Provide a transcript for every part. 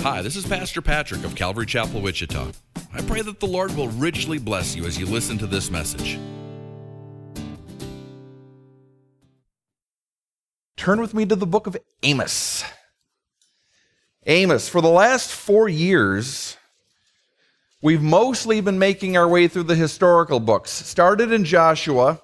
Hi, this is Pastor Patrick of Calvary Chapel, Wichita. I pray that the Lord will richly bless you as you listen to this message. Turn with me to the book of Amos. Amos, for the last 4 years, we've mostly been making our way through the historical books. Started in Joshua,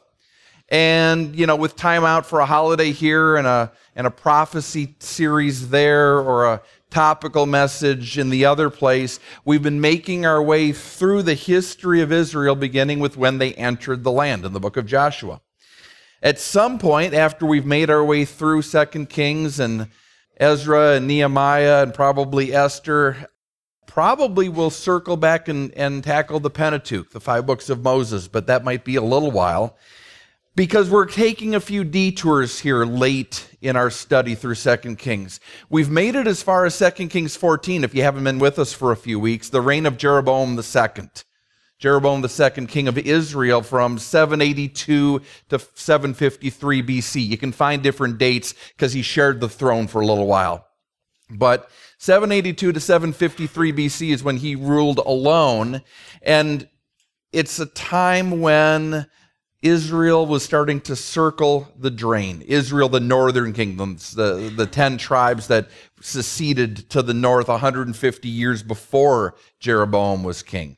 and, with time out for a holiday here and a prophecy series there, or a topical message in the other place, we've been making our way through the history of Israel, beginning with when they entered the land in the book of Joshua. At some point, after we've made our way through 2 Kings and Ezra and Nehemiah and probably Esther, probably we'll circle back and tackle the Pentateuch, the 5 books of Moses, but that might be a little while, because we're taking a few detours here late in our study through 2 Kings. We've made it as far as 2 Kings 14, if you haven't been with us for a few weeks, the reign of Jeroboam II. Jeroboam II, king of Israel, from 782 to 753 BC. You can find different dates because he shared the throne for a little while. But 782 to 753 BC is when he ruled alone, and it's a time when Israel was starting to circle the drain. Israel, the northern kingdoms, the 10 tribes that seceded to the north 150 years before Jeroboam was king.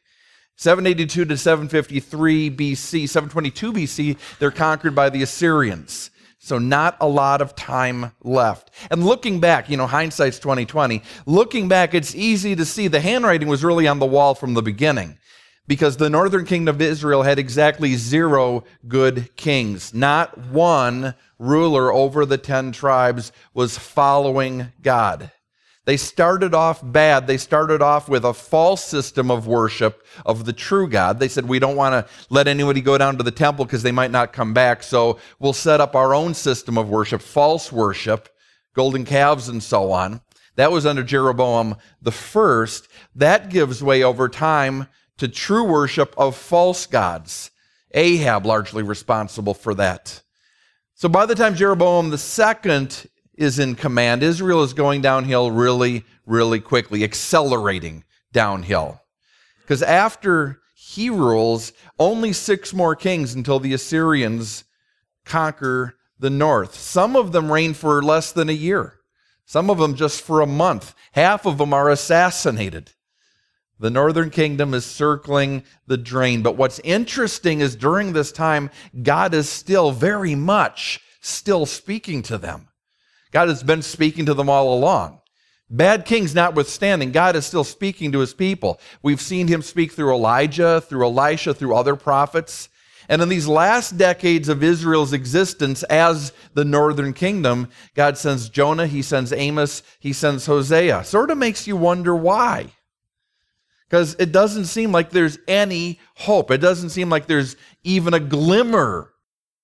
782 to 753 BC, 722 BC, they're conquered by the Assyrians. So not a lot of time left. And looking back, hindsight's 2020. Looking back, it's easy to see the handwriting was really on the wall from the beginning, because the northern kingdom of Israel had exactly 0 good kings. Not one ruler over the 10 tribes was following God. They started off bad. They started off with a false system of worship of the true God. They said, we don't want to let anybody go down to the temple because they might not come back, so we'll set up our own system of worship, false worship, golden calves and so on. That was under Jeroboam the first. That gives way over time to true worship of false gods. Ahab largely responsible for that. So by the time Jeroboam II is in command, Israel is going downhill really, really quickly, accelerating downhill. Because after he rules, only 6 more kings until the Assyrians conquer the north. Some of them reign for less than a year. Some of them just for a month. Half of them are assassinated. The northern kingdom is circling the drain. But what's interesting is during this time, God is still very much still speaking to them. God has been speaking to them all along. Bad kings notwithstanding, God is still speaking to his people. We've seen him speak through Elijah, through Elisha, through other prophets. And in these last decades of Israel's existence as the northern kingdom, God sends Jonah, he sends Amos, he sends Hosea. Sort of makes you wonder why. Because it doesn't seem like there's any hope. It doesn't seem like there's even a glimmer.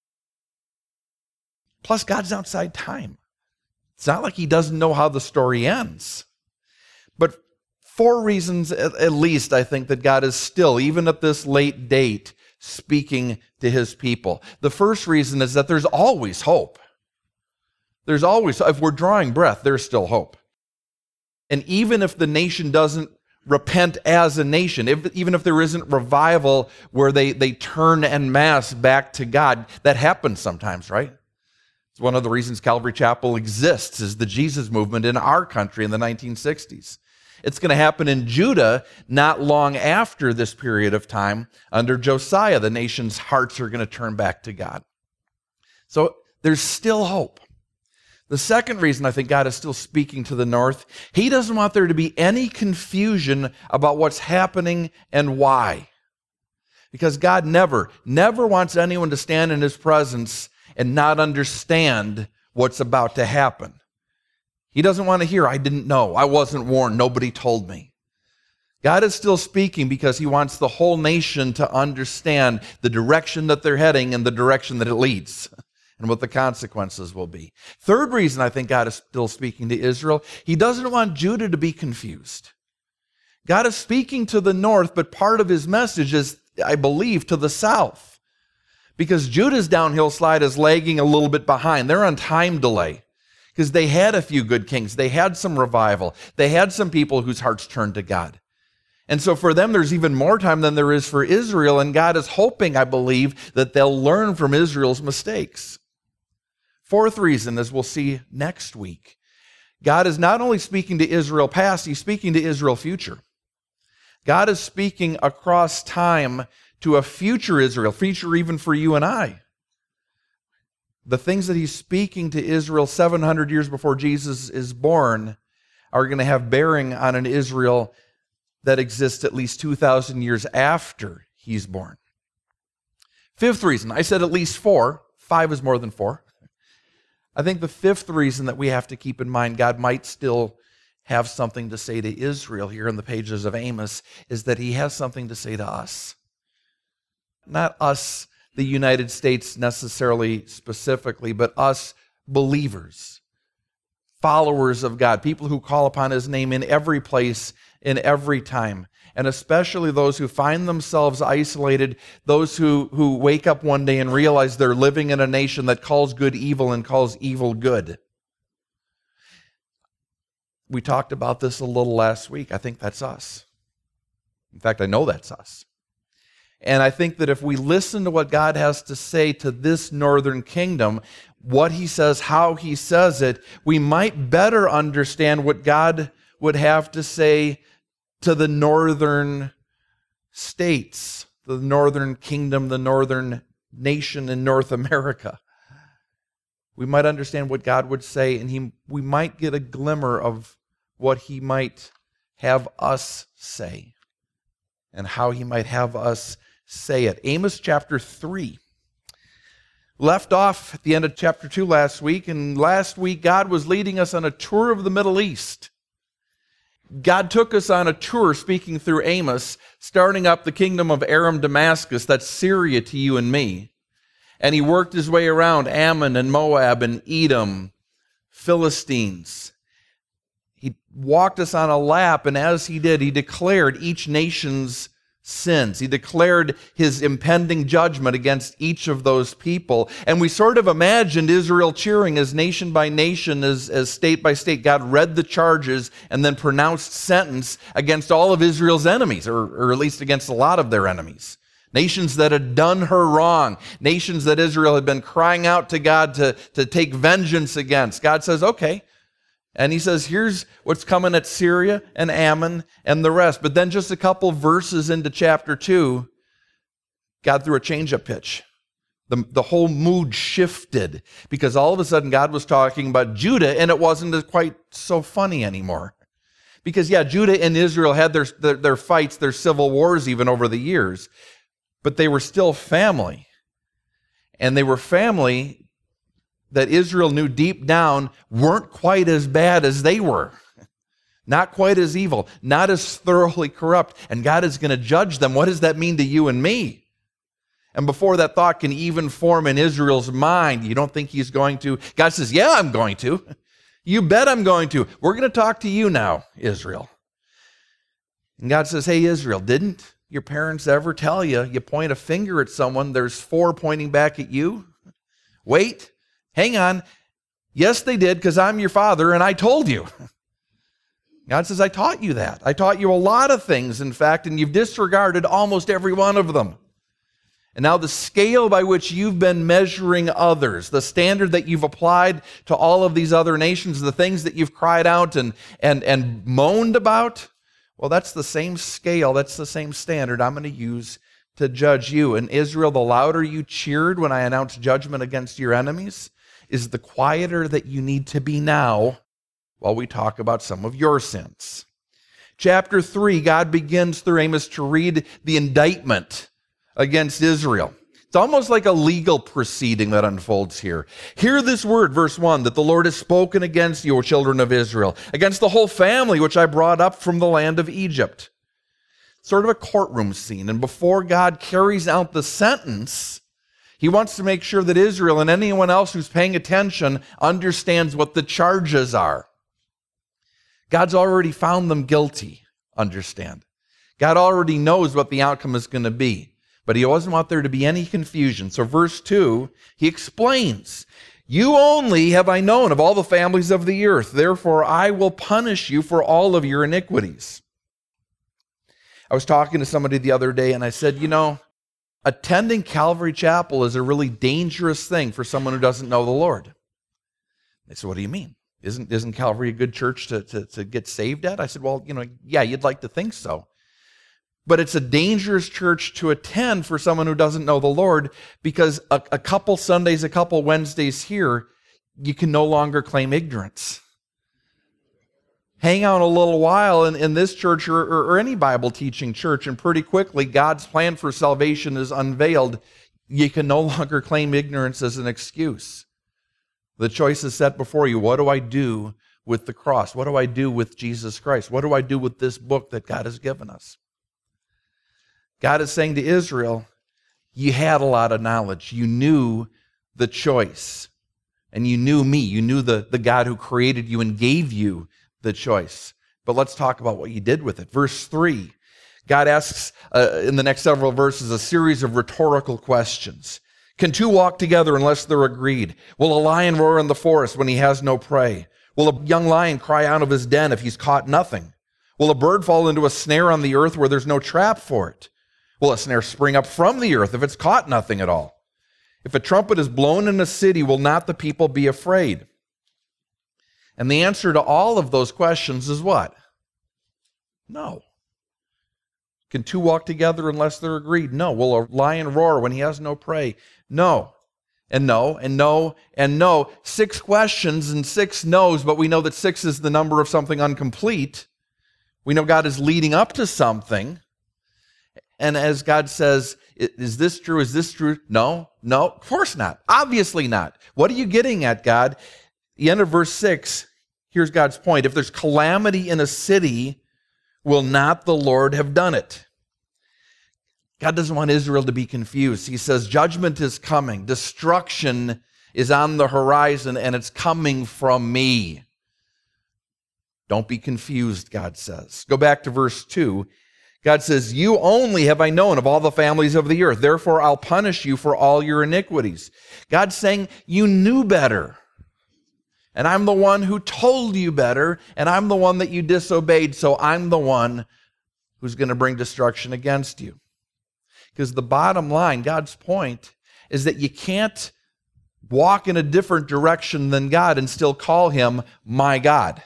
Plus, God's outside time. It's not like he doesn't know how the story ends. But 4 reasons, at least, I think that God is still, even at this late date, speaking to his people. The first reason is that there's always hope. There's always, if we're drawing breath, there's still hope. And even if the nation doesn't repent as a nation, even if there isn't revival where they turn en masse back to God, that happens sometimes, right? It's one of the reasons Calvary Chapel exists, is the Jesus movement in our country in the 1960s. It's going to happen in Judah not long after this period of time. Under Josiah, the nation's hearts are going to turn back to God. So there's still hope. The second reason I think God is still speaking to the north, he doesn't want there to be any confusion about what's happening and why. Because God never wants anyone to stand in his presence and not understand what's about to happen. He doesn't want to hear, I didn't know, I wasn't warned, nobody told me. God is still speaking because he wants the whole nation to understand the direction that they're heading and the direction that it leads and what the consequences will be. Third reason I think God is still speaking to Israel, he doesn't want Judah to be confused. God is speaking to the north, but part of his message is, I believe, to the south. Because Judah's downhill slide is lagging a little bit behind. They're on time delay. because they had a few good kings. They had some revival. They had some people whose hearts turned to God. And so for them, there's even more time than there is for Israel, and God is hoping, I believe, that they'll learn from Israel's mistakes. Fourth reason, as we'll see next week, God is not only speaking to Israel past, he's speaking to Israel future. God is speaking across time to a future Israel, future even for you and I. The things that he's speaking to Israel 700 years before Jesus is born are going to have bearing on an Israel that exists at least 2,000 years after he's born. Fifth reason, I said at least 4. 5 is more than 4. I think the fifth reason that we have to keep in mind God might still have something to say to Israel here in the pages of Amos is that he has something to say to us. Not us, the United States necessarily specifically, but us believers, followers of God, people who call upon his name in every place, in every time, and especially those who find themselves isolated, those who wake up one day and realize they're living in a nation that calls good evil and calls evil good. We talked about this a little last week. I think that's us. In fact, I know that's us. And I think that if we listen to what God has to say to this northern kingdom, what he says, how he says it, we might better understand what God would have to say to the northern states, the northern kingdom, the northern nation in North America. We might understand what God would say, and we might get a glimmer of what he might have us say and how he might have us say it. Amos chapter 3. Left off at the end of chapter 2 last week, and last week God was leading us on a tour of the Middle East. God took us on a tour, speaking through Amos, starting up the kingdom of Aram Damascus, that's Syria to you and me. And he worked his way around Ammon and Moab and Edom, Philistines. He walked us on a lap, and as he did, he declared each nation's sins. He declared his impending judgment against each of those people. And we sort of imagined Israel cheering as nation by nation, as state by state. God read the charges and then pronounced sentence against all of Israel's enemies, or at least against a lot of their enemies. Nations that had done her wrong. Nations that Israel had been crying out to God to take vengeance against. God says, okay. And he says, here's what's coming at Syria and Ammon and the rest. But then just a couple verses into chapter 2, God threw a change-up pitch. The whole mood shifted because all of a sudden God was talking about Judah, and it wasn't quite so funny anymore. Because, yeah, Judah and Israel had their fights, their civil wars even over the years, but they were still family. And they were family that Israel knew deep down weren't quite as bad as they were. Not quite as evil, not as thoroughly corrupt. And God is going to judge them. What does that mean to you and me? And before that thought can even form in Israel's mind, you don't think he's going to? God says, yeah, I'm going to. You bet I'm going to. We're going to talk to you now, Israel. And God says, hey, Israel, didn't your parents ever tell you, you point a finger at someone, there's 4 pointing back at you? Wait. Hang on. Yes, they did, because I'm your father, and I told you. God says, I taught you that. I taught you a lot of things, in fact, and you've disregarded almost every one of them. And now the scale by which you've been measuring others, the standard that you've applied to all of these other nations, the things that you've cried out and moaned about, well, that's the same scale, that's the same standard I'm going to use to judge you. And Israel, the louder you cheered when I announced judgment against your enemies, is the quieter that you need to be now while we talk about some of your sins. Chapter 3, God begins through Amos to read the indictment against Israel. It's almost like a legal proceeding that unfolds here. Hear this word, verse 1, that the Lord has spoken against you, O children of Israel, against the whole family which I brought up from the land of Egypt. Sort of a courtroom scene. And before God carries out the sentence, he wants to make sure that Israel and anyone else who's paying attention understands what the charges are. God's already found them guilty, understand. God already knows what the outcome is going to be, but he doesn't want there to be any confusion. So verse 2, he explains, You only have I known of all the families of the earth. Therefore, I will punish you for all of your iniquities. I was talking to somebody the other day, and I said, attending Calvary Chapel is a really dangerous thing for someone who doesn't know the Lord. They said, what do you mean? Isn't Calvary a good church to get saved at? I said, well, yeah, you'd like to think so. But it's a dangerous church to attend for someone who doesn't know the Lord, because a couple Sundays, a couple Wednesdays here, you can no longer claim ignorance. Hang out a little while in this church or any Bible teaching church, and pretty quickly God's plan for salvation is unveiled. You can no longer claim ignorance as an excuse. The choice is set before you. What do I do with the cross? What do I do with Jesus Christ? What do I do with this book that God has given us? God is saying to Israel, you had a lot of knowledge. You knew the choice. And you knew me. You knew the God who created you and gave you the choice. But let's talk about what you did with it. Verse 3, God asks in the next several verses a series of rhetorical questions. Can two walk together unless they're agreed? Will a lion roar in the forest when he has no prey? Will a young lion cry out of his den if he's caught nothing? Will a bird fall into a snare on the earth where there's no trap for it? Will a snare spring up from the earth if it's caught nothing at all? If a trumpet is blown in a city, will not the people be afraid? And the answer to all of those questions is what? No. Can two walk together unless they're agreed? No. Will a lion roar when he has no prey? No. And no, and no, and no. 6 questions and 6 no's, but we know that 6 is the number of something incomplete. We know God is leading up to something. And as God says, is this true? Is this true? No, of course not. Obviously not. What are you getting at, God? The end of verse 6, here's God's point. If there's calamity in a city, will not the Lord have done it? God doesn't want Israel to be confused. He says judgment is coming. Destruction is on the horizon, and it's coming from me. Don't be confused, God says. Go back to verse 2. God says, you only have I known of all the families of the earth. Therefore, I'll punish you for all your iniquities. God's saying, you knew better. And I'm the one who told you better. And I'm the one that you disobeyed. So I'm the one who's going to bring destruction against you. Because the bottom line, God's point, is that you can't walk in a different direction than God and still call him my God.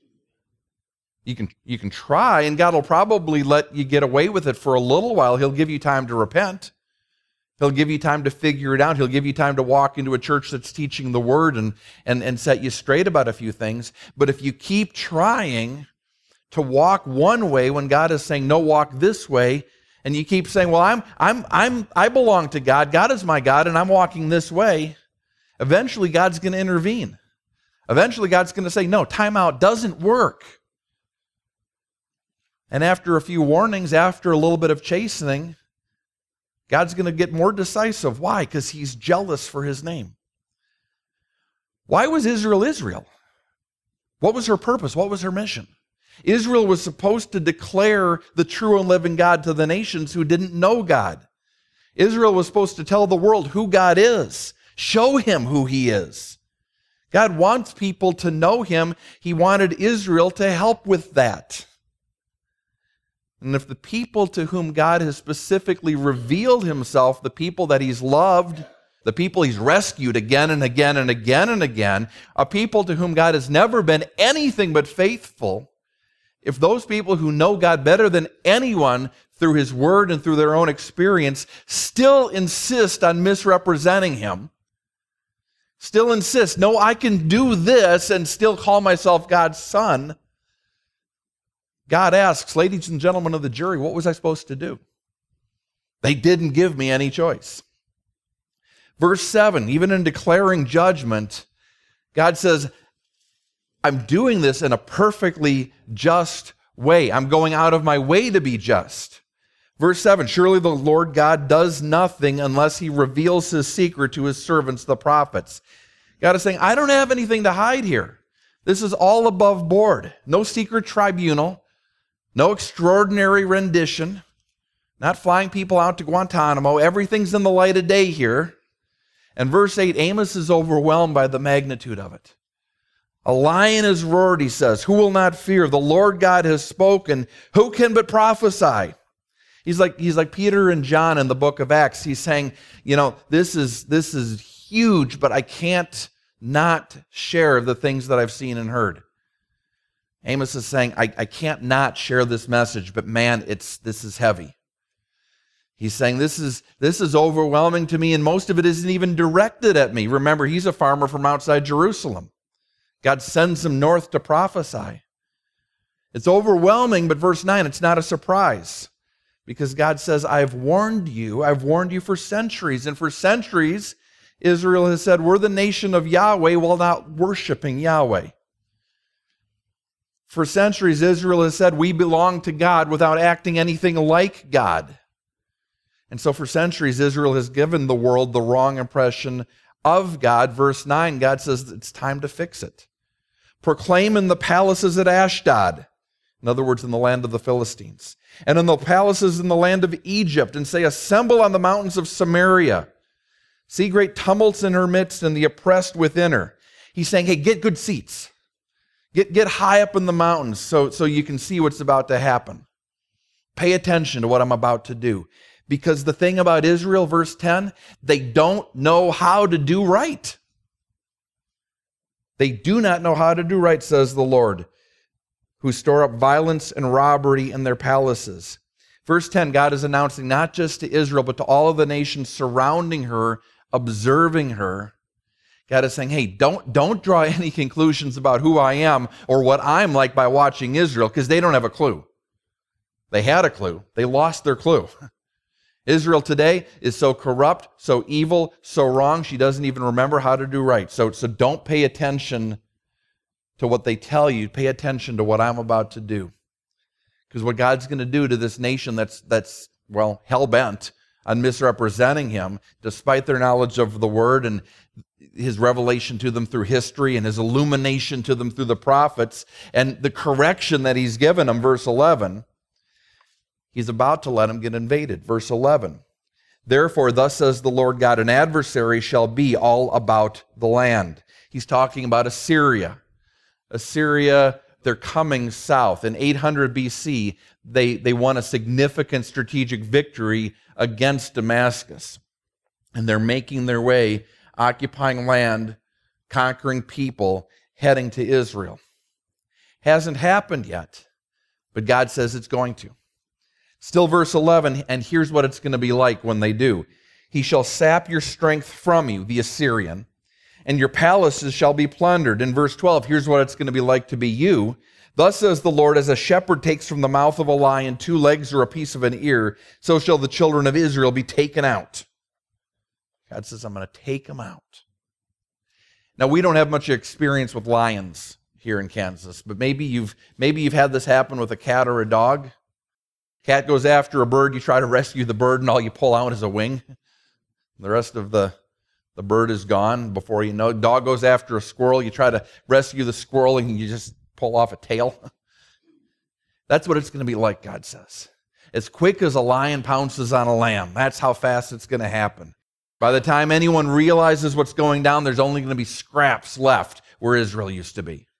You can try, and God will probably let you get away with it for a little while. He'll give you time to repent. He'll give you time to figure it out. He'll give you time to walk into a church that's teaching the Word and set you straight about a few things. But if you keep trying to walk one way when God is saying, no, walk this way, and you keep saying, well, I belong to God. God is my God, and I'm walking this way. Eventually, God's going to intervene. Eventually, God's going to say, no, time out, doesn't work. And after a few warnings, after a little bit of chastening, God's going to get more decisive. Why? Because he's jealous for his name. Why was Israel Israel? What was her purpose? What was her mission? Israel was supposed to declare the true and living God to the nations who didn't know God. Israel was supposed to tell the world who God is, show him who he is. God wants people to know him. He wanted Israel to help with that. And if the people to whom God has specifically revealed himself, the people that he's loved, the people he's rescued again and again and again and again, a people to whom God has never been anything but faithful, if those people who know God better than anyone through his word and through their own experience still insist on misrepresenting him, still insist, no, I can do this and still call myself God's son, God asks, ladies and gentlemen of the jury, what was I supposed to do? They didn't give me any choice. Verse 7, even in declaring judgment, God says, I'm doing this in a perfectly just way. I'm going out of my way to be just. Verse 7, surely the Lord God does nothing unless he reveals his secret to his servants, the prophets. God is saying, I don't have anything to hide here. This is all above board. No secret tribunal. No extraordinary rendition, not flying people out to Guantanamo. Everything's in the light of day here. And verse 8, Amos is overwhelmed by the magnitude of it. A lion has roared, he says. Who will not fear? The Lord God has spoken. Who can but prophesy? He's like Peter and John in the book of Acts. He's saying, this is huge, but I can't not share the things that I've seen and heard. Amos is saying, I can't not share this message, but man, this is heavy. He's saying, this is overwhelming to me, and most of it isn't even directed at me. Remember, he's a farmer from outside Jerusalem. God sends him north to prophesy. It's overwhelming, but verse 9, it's not a surprise. Because God says, I've warned you for centuries. And for centuries, Israel has said, we're the nation of Yahweh while not worshiping Yahweh. For centuries, Israel has said, we belong to God without acting anything like God. And so for centuries, Israel has given the world the wrong impression of God. Verse 9, God says it's time to fix it. Proclaim in the palaces at Ashdod, in other words, in the land of the Philistines, and in the palaces in the land of Egypt, and say, assemble on the mountains of Samaria. See great tumults in her midst and the oppressed within her. He's saying, hey, get good seats. Get high up in the mountains so you can see what's about to happen. Pay attention to what I'm about to do. Because the thing about Israel, verse 10, they don't know how to do right. They do not know how to do right, says the Lord, who store up violence and robbery in their palaces. Verse 10, God is announcing not just to Israel, but to all of the nations surrounding her, observing her. God is saying, hey, don't draw any conclusions about who I am or what I'm like by watching Israel, because they don't have a clue. They had a clue. They lost their clue. Israel today is so corrupt, so evil, so wrong, she doesn't even remember how to do right. So don't pay attention to what they tell you. Pay attention to what I'm about to do. Because what God's going to do to this nation that's hell-bent on misrepresenting him, despite their knowledge of the word and his revelation to them through history and his illumination to them through the prophets and the correction that he's given them, verse 11, he's about to let them get invaded. Verse 11, therefore, thus says the Lord God, an adversary shall be all about the land. He's talking about Assyria. Assyria, they're coming south. In 800 BC, they won a significant strategic victory against Damascus. And they're making their way, occupying land, conquering people, heading to Israel. Hasn't happened yet, but God says it's going to. Still verse 11, and here's what it's going to be like when they do. He shall sap your strength from you, the Assyrian, and your palaces shall be plundered. In verse 12, here's what it's going to be like to be you. Thus says the Lord, as a shepherd takes from the mouth of a lion 2 legs or a piece of an ear, so shall the children of Israel be taken out. God says, I'm going to take them out. Now, we don't have much experience with lions here in Kansas, but maybe you've had this happen with a cat or a dog. Cat goes after a bird, you try to rescue the bird, and all you pull out is a wing. The rest of the bird is gone before you know it. Dog goes after a squirrel, you try to rescue the squirrel, and you just pull off a tail. That's what it's going to be like, God says. As quick as a lion pounces on a lamb, that's how fast it's going to happen. By the time anyone realizes what's going down, there's only going to be scraps left where Israel used to be.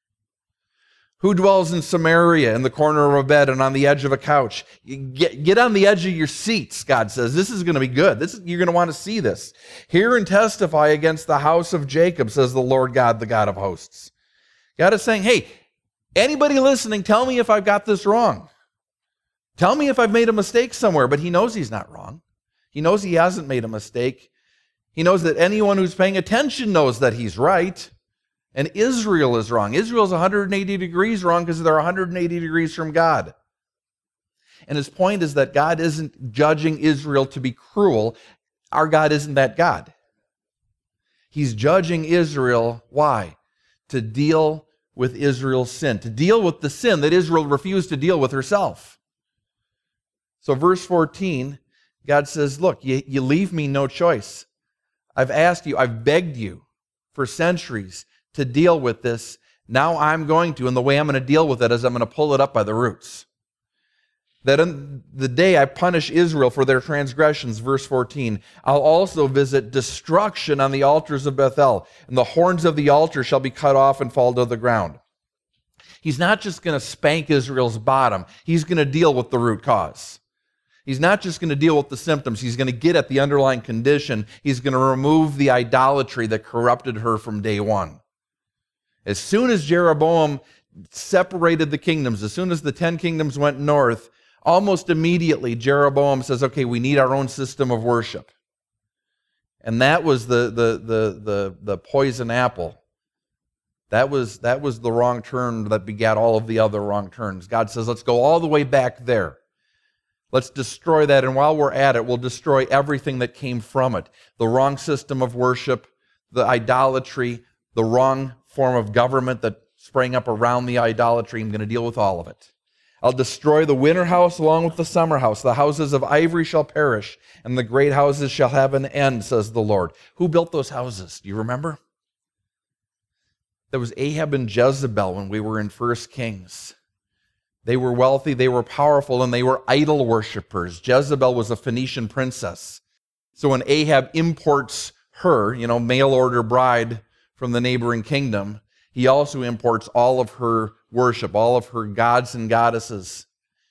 Who dwells in Samaria, in the corner of a bed and on the edge of a couch? Get on the edge of your seats, God says. This is going to be good. You're going to want to see this. Hear and testify against the house of Jacob, says the Lord God, the God of hosts. God is saying, hey, anybody listening, tell me if I've got this wrong. Tell me if I've made a mistake somewhere. But he knows he's not wrong. He knows he hasn't made a mistake. He knows that anyone who's paying attention knows that he's right. And Israel is wrong. Israel's 180 degrees wrong because they're 180 degrees from God. And his point is that God isn't judging Israel to be cruel. Our God isn't that God. He's judging Israel. Why? To deal with Israel's sin. To deal with the sin that Israel refused to deal with herself. So verse 14, God says, look, you leave me no choice. I've asked you, I've begged you for centuries to deal with this. Now I'm going to, and the way I'm going to deal with it is I'm going to pull it up by the roots. that in the day I punish Israel for their transgressions, verse 14, I'll also visit destruction on the altars of Bethel, and the horns of the altar shall be cut off and fall to the ground. He's not just going to spank Israel's bottom. He's going to deal with the root cause. He's not just going to deal with the symptoms. He's going to get at the underlying condition. He's going to remove the idolatry that corrupted her from day one. As soon as Jeroboam separated the kingdoms, as soon as the 10 kingdoms went north, almost immediately Jeroboam says, okay, we need our own system of worship. And that was the poison apple. That was the wrong turn that begat all of the other wrong turns. God says, let's go all the way back there. Let's destroy that, and while we're at it, we'll destroy everything that came from it. The wrong system of worship, the idolatry, the wrong form of government that sprang up around the idolatry. I'm going to deal with all of it. I'll destroy the winter house along with the summer house. The houses of ivory shall perish, and the great houses shall have an end, says the Lord. Who built those houses? Do you remember? That was Ahab and Jezebel when we were in 1 Kings. They were wealthy, they were powerful, and they were idol worshipers. Jezebel was a Phoenician princess. So when Ahab imports her, mail order bride from the neighboring kingdom, he also imports all of her worship, all of her gods and goddesses,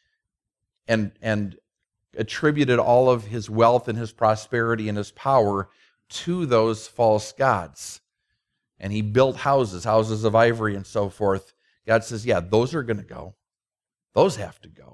and attributed all of his wealth and his prosperity and his power to those false gods. And he built houses of ivory and so forth. God says, yeah, those are going to go. Those have to go.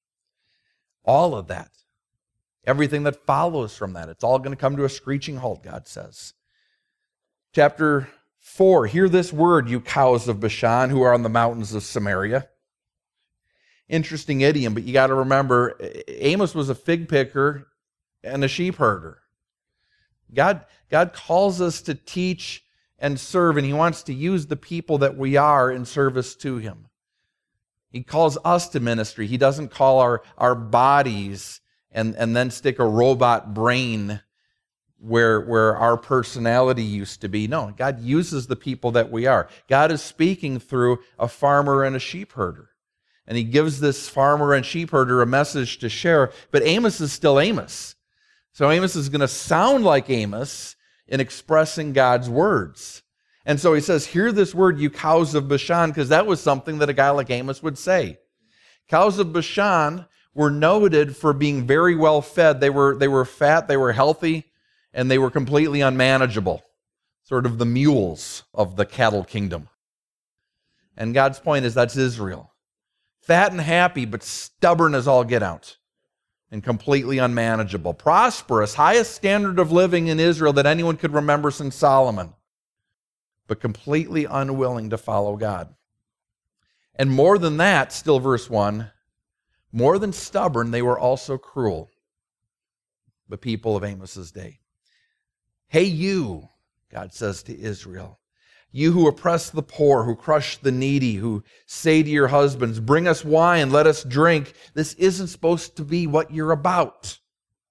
All of that. Everything that follows from that. It's all going to come to a screeching halt, God says. Chapter 4, hear this word, you cows of Bashan who are on the mountains of Samaria. Interesting idiom, but you got to remember, Amos was a fig picker and a sheep herder. God calls us to teach and serve, and he wants to use the people that we are in service to him. He calls us to ministry. He doesn't call our bodies and then stick a robot brain where our personality used to be. No, God uses the people that we are. God is speaking through a farmer and a sheep herder. And he gives this farmer and sheep herder a message to share, but Amos is still Amos. So Amos is going to sound like Amos in expressing God's words. And so he says, hear this word, you cows of Bashan, because that was something that a guy like Amos would say. Cows of Bashan were noted for being very well fed. They were fat, they were healthy, and they were completely unmanageable. Sort of the mules of the cattle kingdom. And God's point is that's Israel. Fat and happy, but stubborn as all get out. And completely unmanageable. Prosperous, highest standard of living in Israel that anyone could remember since Solomon. But completely unwilling to follow God. And more than that, still verse 1, more than stubborn, they were also cruel. The people of Amos's day. Hey you, God says to Israel, you who oppress the poor, who crush the needy, who say to your husbands, bring us wine, let us drink. This isn't supposed to be what you're about.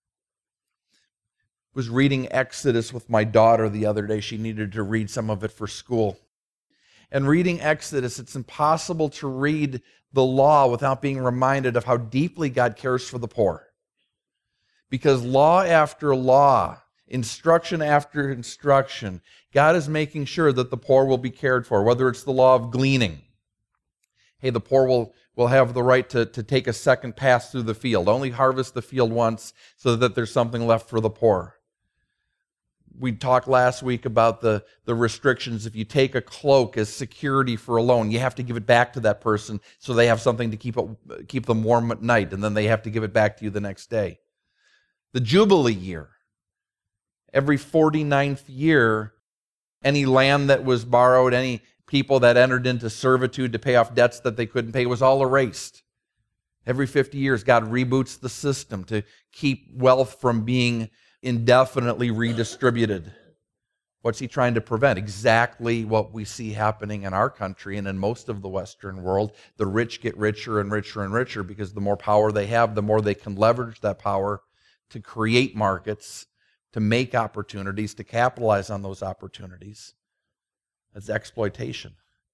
I was reading Exodus with my daughter the other day. She needed to read some of it for school. And reading Exodus, it's impossible to read the law without being reminded of how deeply God cares for the poor. Because law after law, instruction after instruction, God is making sure that the poor will be cared for, whether it's the law of gleaning. Hey, the poor will have the right to take a second pass through the field. Only harvest the field once so that there's something left for the poor. We talked last week about the restrictions. If you take a cloak as security for a loan, you have to give it back to that person so they have something to keep them warm at night, and then they have to give it back to you the next day. The Jubilee year. Every 49th year, any land that was borrowed, any people that entered into servitude to pay off debts that they couldn't pay was all erased. Every 50 years, God reboots the system to keep wealth from being indefinitely redistributed. What's he trying to prevent? Exactly what we see happening in our country and in most of the Western world. The rich get richer and richer and richer because the more power they have, the more they can leverage that power to create markets, to make opportunities, to capitalize on those opportunities. That's exploitation.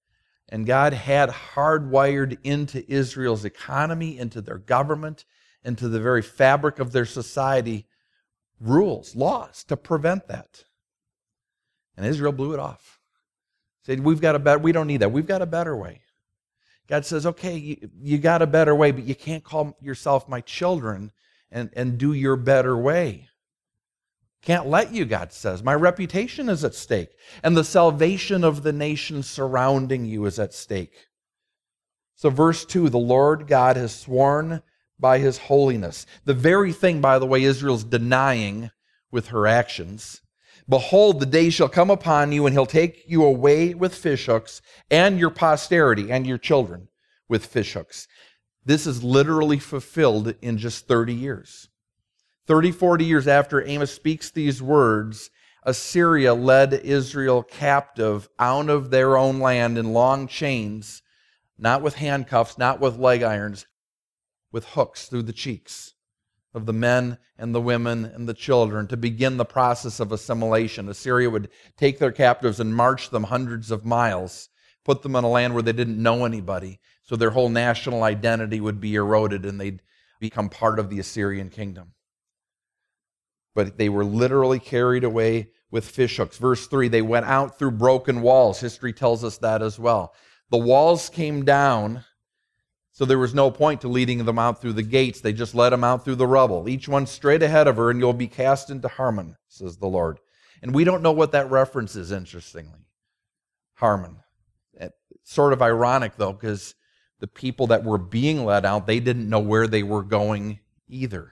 And God had hardwired into Israel's economy, into their government, into the very fabric of their society, rules, laws to prevent that. And Israel blew it off. Said, we don't need that. We've got a better way. God says, okay, you got a better way, but you can't call yourself my children and do your better way. Can't let you, God says. My reputation is at stake, and the salvation of the nations surrounding you is at stake. So verse 2, the Lord God has sworn by his holiness. The very thing, by the way, Israel's denying with her actions. Behold, the day shall come upon you, and he'll take you away with fishhooks, and your posterity and your children with fishhooks. This is literally fulfilled in just 30 years. 30, 40 years after Amos speaks these words, Assyria led Israel captive out of their own land in long chains, not with handcuffs, not with leg irons, with hooks through the cheeks of the men and the women and the children to begin the process of assimilation. Assyria would take their captives and march them hundreds of miles, put them on a land where they didn't know anybody, so their whole national identity would be eroded and they'd become part of the Assyrian kingdom. But they were literally carried away with fishhooks. Verse 3, they went out through broken walls. History tells us that as well. The walls came down, so there was no point to leading them out through the gates. They just led them out through the rubble. Each one straight ahead of her, and you'll be cast into Harmon, says the Lord. And we don't know what that reference is, interestingly. Harmon. It's sort of ironic, though, because the people that were being led out, they didn't know where they were going either.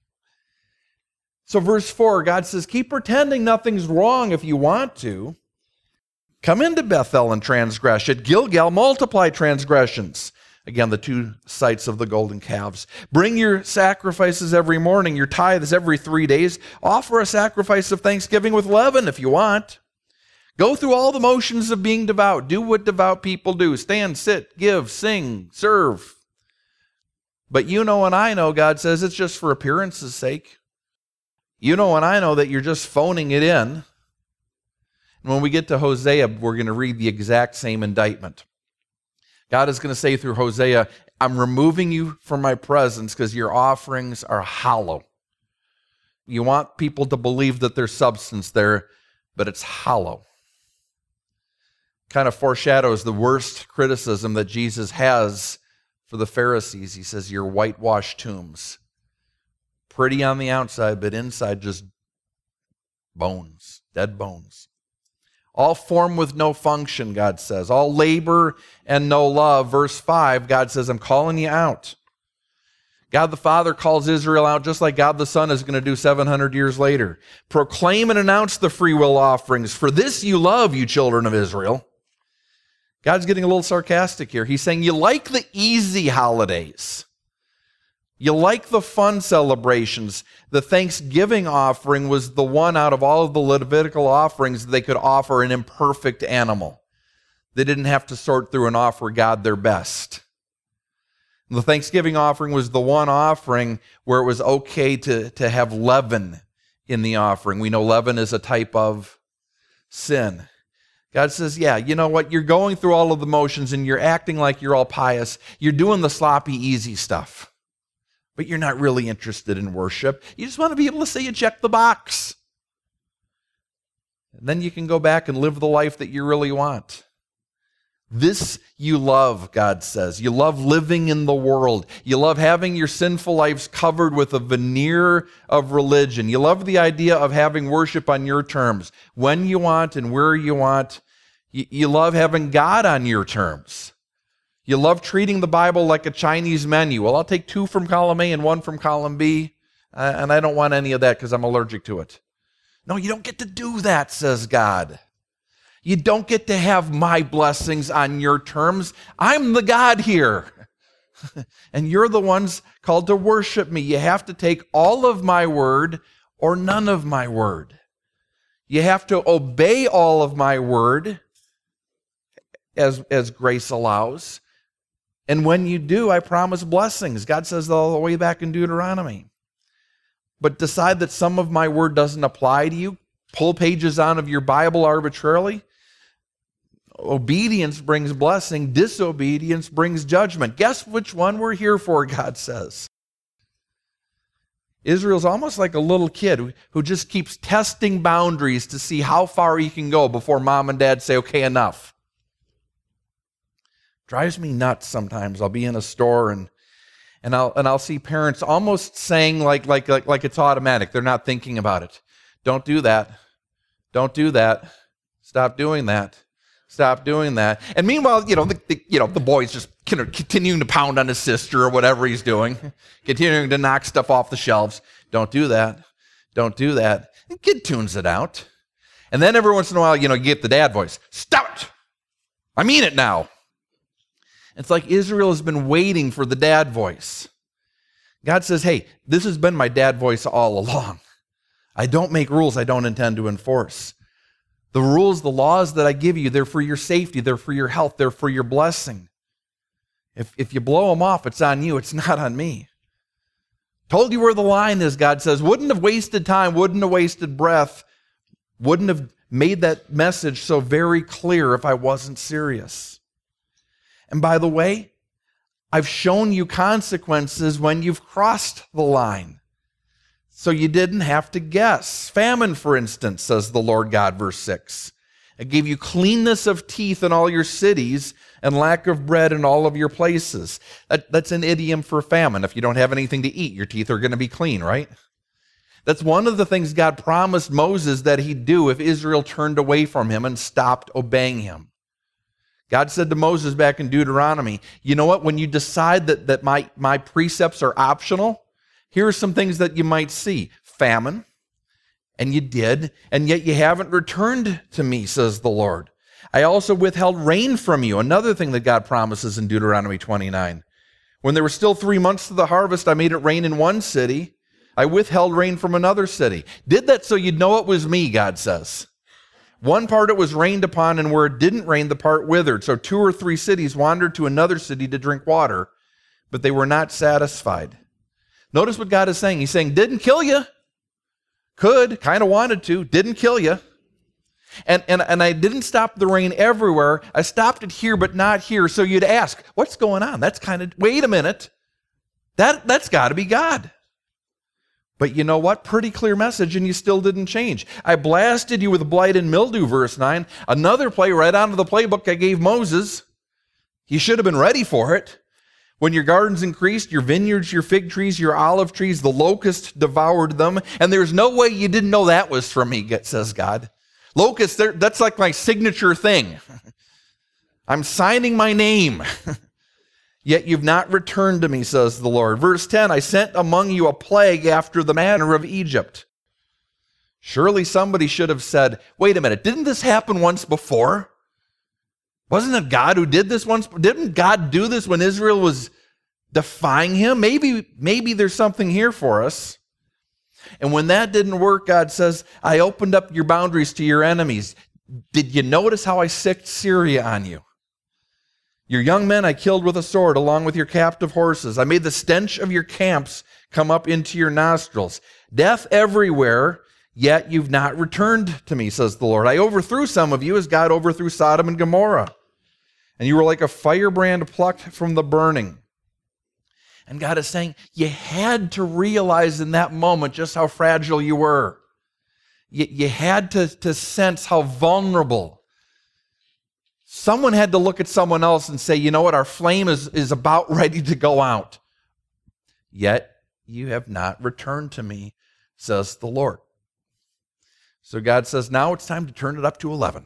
So verse 4, God says, keep pretending nothing's wrong if you want to. Come into Bethel and transgress. At Gilgal, multiply transgressions. Again, the two sites of the golden calves. Bring your sacrifices every morning, your tithes every 3 days. Offer a sacrifice of thanksgiving with leaven if you want. Go through all the motions of being devout. Do what devout people do. Stand, sit, give, sing, serve. But you know and I know, God says, it's just for appearance's sake. You know and I know that you're just phoning it in. And when we get to Hosea, we're going to read the exact same indictment. God is going to say through Hosea, I'm removing you from my presence because your offerings are hollow. You want people to believe that there's substance there, but it's hollow. Kind of foreshadows the worst criticism that Jesus has for the Pharisees. He says, you're whitewashed tombs. Pretty on the outside, but inside just bones, dead bones. All form with no function, God says. All labor and no love. Verse 5, God says, I'm calling you out. God the Father calls Israel out just like God the Son is going to do 700 years later. Proclaim and announce the free will offerings. For this you love, you children of Israel. God's getting a little sarcastic here. He's saying you like the easy holidays. You like the fun celebrations. The Thanksgiving offering was the one out of all of the Levitical offerings that they could offer an imperfect animal. They didn't have to sort through and offer God their best. The Thanksgiving offering was the one offering where it was okay to have leaven in the offering. We know leaven is a type of sin. God says, yeah, you know what? You're going through all of the motions and you're acting like you're all pious. You're doing the sloppy, easy stuff. But you're not really interested in worship. You just want to be able to say you checked the box. And then you can go back and live the life that you really want. This you love, God says. You love living in the world. You love having your sinful lives covered with a veneer of religion. You love the idea of having worship on your terms, when you want and where you want. You love having God on your terms. You love treating the Bible like a Chinese menu. Well, I'll take 2 from column A and 1 from column B, and I don't want any of that because I'm allergic to it. No, you don't get to do that, says God. You don't get to have my blessings on your terms. I'm the God here. And you're the ones called to worship me. You have to take all of my word or none of my word. You have to obey all of my word as grace allows. And when you do, I promise blessings. God says that all the way back in Deuteronomy. But decide that some of my word doesn't apply to you. Pull pages out of your Bible arbitrarily. obedience brings blessing, disobedience brings judgment. Guess which one we're here for, God says. Israel's almost like a little kid who just keeps testing boundaries to see how far he can go before mom and dad say, okay, enough. Drives me nuts sometimes. I'll be in a store and I'll see parents almost saying like it's automatic. They're not thinking about it. Don't do that. Don't do that. Stop doing that. Stop doing that. And meanwhile, the boy's just continuing to pound on his sister or whatever he's doing, continuing to knock stuff off the shelves. Don't do that. Don't do that. The kid tunes it out. And then every once in a while, you get the dad voice. Stop it. I mean it now. It's like Israel has been waiting for the dad voice. God says, hey, this has been my dad voice all along. I don't make rules I don't intend to enforce. The rules, the laws that I give you, they're for your safety, they're for your health, they're for your blessing. If you blow them off, it's on you, it's not on me. Told you where the line is, God says. Wouldn't have wasted time, wouldn't have wasted breath, wouldn't have made that message so very clear if I wasn't serious. And by the way, I've shown you consequences when you've crossed the line. So you didn't have to guess. Famine, for instance, says the Lord God, verse 6. I gave you cleanness of teeth in all your cities and lack of bread in all of your places. That's an idiom for famine. If you don't have anything to eat, your teeth are going to be clean, right? That's one of the things God promised Moses that he'd do if Israel turned away from him and stopped obeying him. God said to Moses back in Deuteronomy, you know what? When you decide that my precepts are optional, here are some things that you might see. Famine, and you did, and yet you haven't returned to me, says the Lord. I also withheld rain from you, another thing that God promises in Deuteronomy 29. When there were still 3 months to the harvest, I made it rain in one city. I withheld rain from another city. Did that so you'd know it was me, God says. One part it was rained upon, and where it didn't rain, the part withered. So 2 or 3 cities wandered to another city to drink water, but they were not satisfied. Notice what God is saying. He's saying, didn't kill you. Could, kind of wanted to, didn't kill you. And I didn't stop the rain everywhere. I stopped it here, but not here. So you'd ask, what's going on? That's kind of, wait a minute. That's got to be God. But you know what? Pretty clear message, and you still didn't change. I blasted you with blight and mildew, verse 9. Another play right out of the playbook I gave Moses. He should have been ready for it. When your gardens increased, your vineyards, your fig trees, your olive trees, the locust devoured them. And there's no way you didn't know that was from me, says God. Locusts, that's like my signature thing. I'm signing my name. Yet you've not returned to me, says the Lord. Verse 10, I sent among you a plague after the manner of Egypt. Surely somebody should have said, wait a minute, didn't this happen once before? Wasn't it God who did this once? Didn't God do this when Israel was defying him? Maybe there's something here for us. And when that didn't work, God says, I opened up your boundaries to your enemies. Did you notice how I sicked Syria on you? Your young men I killed with a sword along with your captive horses. I made the stench of your camps come up into your nostrils. Death everywhere, yet you've not returned to me, says the Lord. I overthrew some of you as God overthrew Sodom and Gomorrah. And you were like a firebrand plucked from the burning. And God is saying, you had to realize in that moment just how fragile you were. You had to sense how vulnerable. Someone had to look at someone else and say, you know what, our flame is about ready to go out. Yet you have not returned to me, says the Lord. So God says, now it's time to turn it up to 11.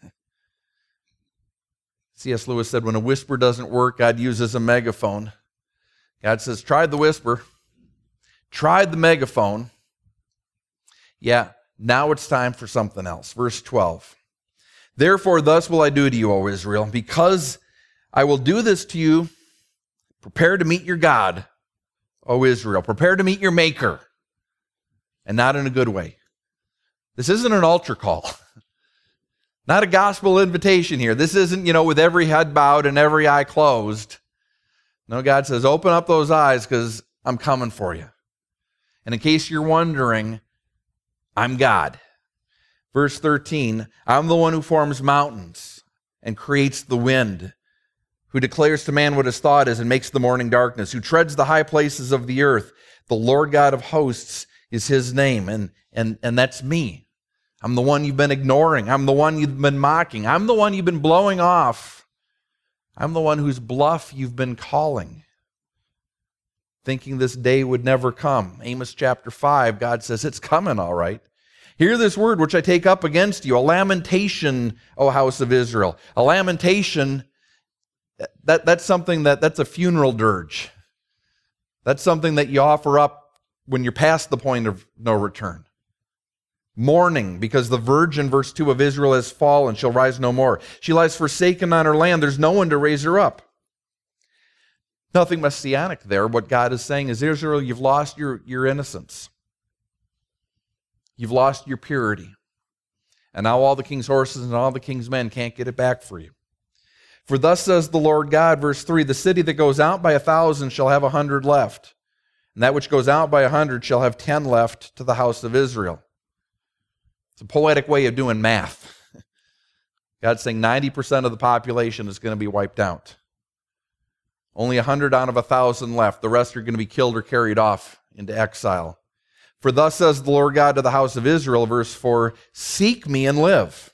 C.S. Lewis said, when a whisper doesn't work, God uses a megaphone. God says, tried the whisper, tried the megaphone. Yeah, now it's time for something else. Verse 12. Therefore, thus will I do to you, O Israel, because I will do this to you. Prepare to meet your God, O Israel. Prepare to meet your Maker, and not in a good way. This isn't an altar call. Not a gospel invitation here. This isn't, with every head bowed and every eye closed. No, God says, open up those eyes because I'm coming for you. And in case you're wondering, I'm God. Verse 13, I'm the one who forms mountains and creates the wind, who declares to man what his thought is and makes the morning darkness, who treads the high places of the earth. The Lord God of hosts is his name, and that's me. I'm the one you've been ignoring. I'm the one you've been mocking. I'm the one you've been blowing off. I'm the one whose bluff you've been calling, thinking this day would never come. Amos chapter 5, God says, it's coming all right. Hear this word which I take up against you, a lamentation, O house of Israel. A lamentation, that's something that's a funeral dirge. That's something that you offer up when you're past the point of no return. Mourning, because the virgin, verse 2 of Israel, has fallen, she'll rise no more. She lies forsaken on her land, there's no one to raise her up. Nothing messianic there. What God is saying is, Israel, you've lost your innocence. You've lost your purity. And now all the king's horses and all the king's men can't get it back for you. For thus says the Lord God, verse 3, the city that goes out by 1,000 shall have 100 left, and that which goes out by 100 shall have 10 left to the house of Israel. It's a poetic way of doing math. God's saying 90% of the population is going to be wiped out. Only 100 out of 1,000 left. The rest are going to be killed or carried off into exile. For thus says the Lord God to the house of Israel, verse 4, seek me and live.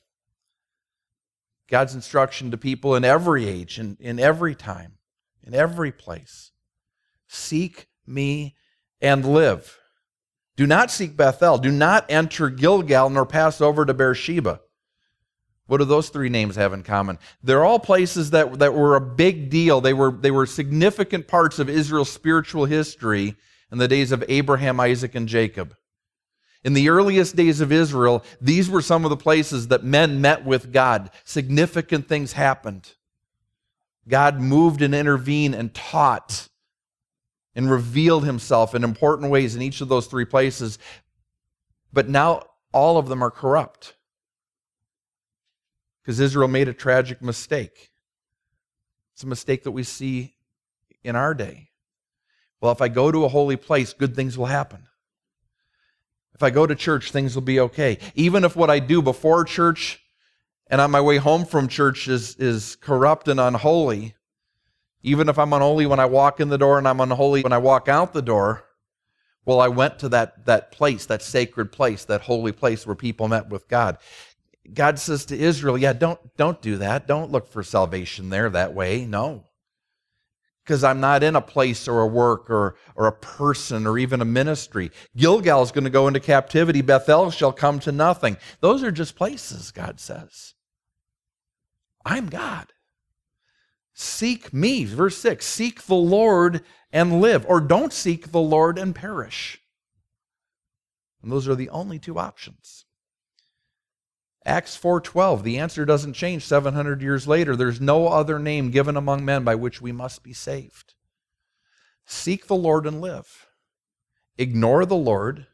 God's instruction to people in every age, in every time, in every place. Seek me and live. Do not seek Bethel. Do not enter Gilgal, nor pass over to Beersheba. What do those three names have in common? They're all places that were a big deal. They were significant parts of Israel's spiritual history in the days of Abraham, Isaac, and Jacob. In the earliest days of Israel, these were some of the places that men met with God. Significant things happened. God moved and intervened and taught and revealed himself in important ways in each of those three places. But now all of them are corrupt, because Israel made a tragic mistake. It's a mistake that we see in our day. Well, if I go to a holy place, good things will happen. If I go to church, things will be okay. Even if what I do before church and on my way home from church is corrupt and unholy, even if I'm unholy when I walk in the door and I'm unholy when I walk out the door, well, I went to that place, that sacred place, that holy place where people met with God. God says to Israel, yeah, don't do that. Don't look for salvation there that way. No. Because I'm not in a place or a work or a person or even a ministry. Gilgal is going to go into captivity. Bethel shall come to nothing. Those are just places, God says. I'm God. Seek me. Verse 6, seek the Lord and live. Or don't seek the Lord and perish. And those are the only two options. Acts 4:12, the answer doesn't change 700 years later. There's no other name given among men by which we must be saved. Seek the Lord and live. Ignore the Lord.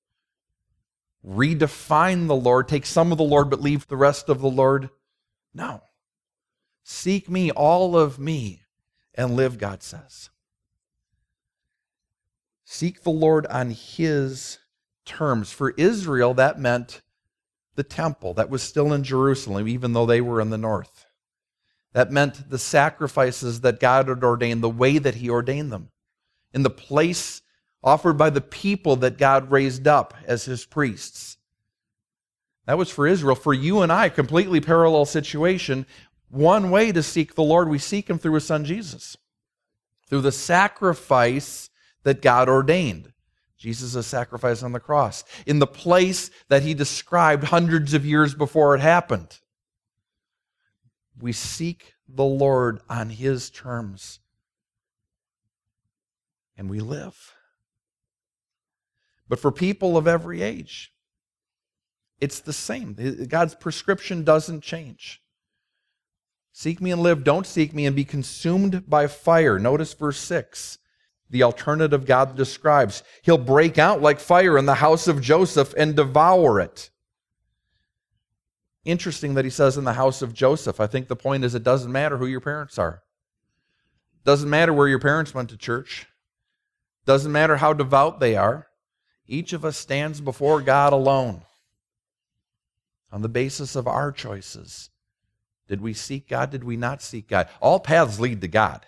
Redefine the Lord. Take some of the Lord but leave the rest of the Lord. No. Seek me, all of me, and live, God says. Seek the Lord on his terms. For Israel, that meant the temple that was still in Jerusalem, even though they were in the north. That meant the sacrifices that God had ordained, the way that he ordained them, in the place offered by the people that God raised up as his priests. That was for Israel. For you and I, completely parallel situation. One way to seek the Lord, we seek him through his son Jesus, through the sacrifice that God ordained. Jesus' sacrifice on the cross, in the place that he described hundreds of years before it happened. We seek the Lord on his terms, and we live. But for people of every age, it's the same. God's prescription doesn't change. Seek me and live, don't seek me and be consumed by fire. Notice verse 6. The alternative God describes. He'll break out like fire in the house of Joseph and devour it. Interesting that he says in the house of Joseph. I think the point is it doesn't matter who your parents are. Doesn't matter where your parents went to church. Doesn't matter how devout they are. Each of us stands before God alone on the basis of our choices Did we seek God? Did we not seek God? All paths lead to God.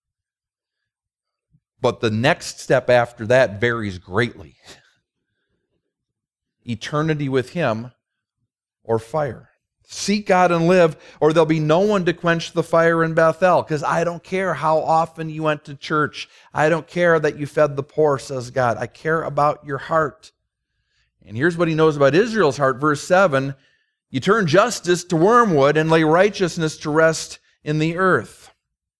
But the next step after that varies greatly. Eternity with Him or fire. Seek God and live, or there'll be no one to quench the fire in Bethel. Because I don't care how often you went to church. I don't care that you fed the poor, says God. I care about your heart. And here's what He knows about Israel's heart. Verse 7, you turn justice to wormwood and lay righteousness to rest in the earth.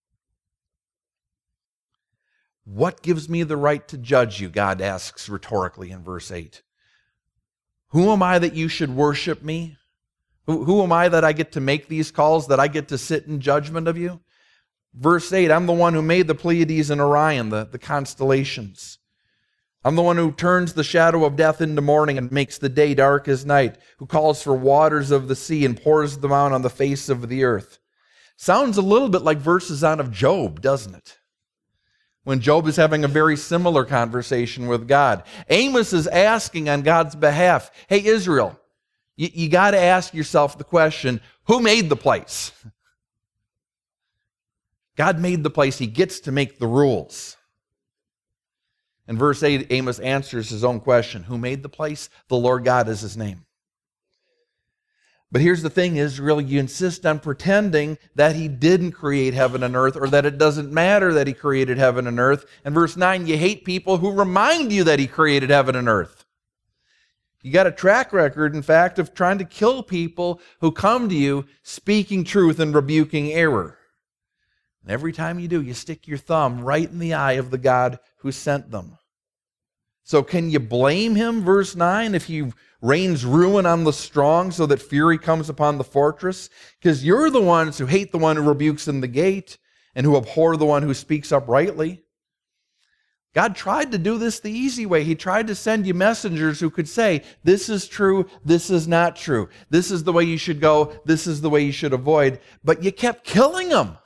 What gives me the right to judge you? God asks rhetorically in verse 8. Who am I that you should worship me? Who am I that I get to make these calls, that I get to sit in judgment of you? Verse 8, I'm the one who made the Pleiades and Orion, the constellations. I'm the one who turns the shadow of death into morning and makes the day dark as night, who calls for waters of the sea and pours them out on the face of the earth. Sounds a little bit like verses out of Job, doesn't it? When Job is having a very similar conversation with God. Amos is asking on God's behalf, hey, Israel, you got to ask yourself the question, who made the place? God made the place. He gets to make the rules. In verse 8, Amos answers his own question. Who made the place? The Lord God is His name. But here's the thing, Israel, you insist on pretending that He didn't create heaven and earth, or that it doesn't matter that He created heaven and earth. In verse 9, you hate people who remind you that He created heaven and earth. You got a track record, in fact, of trying to kill people who come to you speaking truth and rebuking error. And every time you do, you stick your thumb right in the eye of the God who sent them. So can you blame Him, verse 9, if He rains ruin on the strong so that fury comes upon the fortress? Because you're the ones who hate the one who rebukes in the gate and who abhor the one who speaks uprightly. God tried to do this the easy way. He tried to send you messengers who could say, this is true, this is not true. This is the way you should go, this is the way you should avoid. But you kept killing them.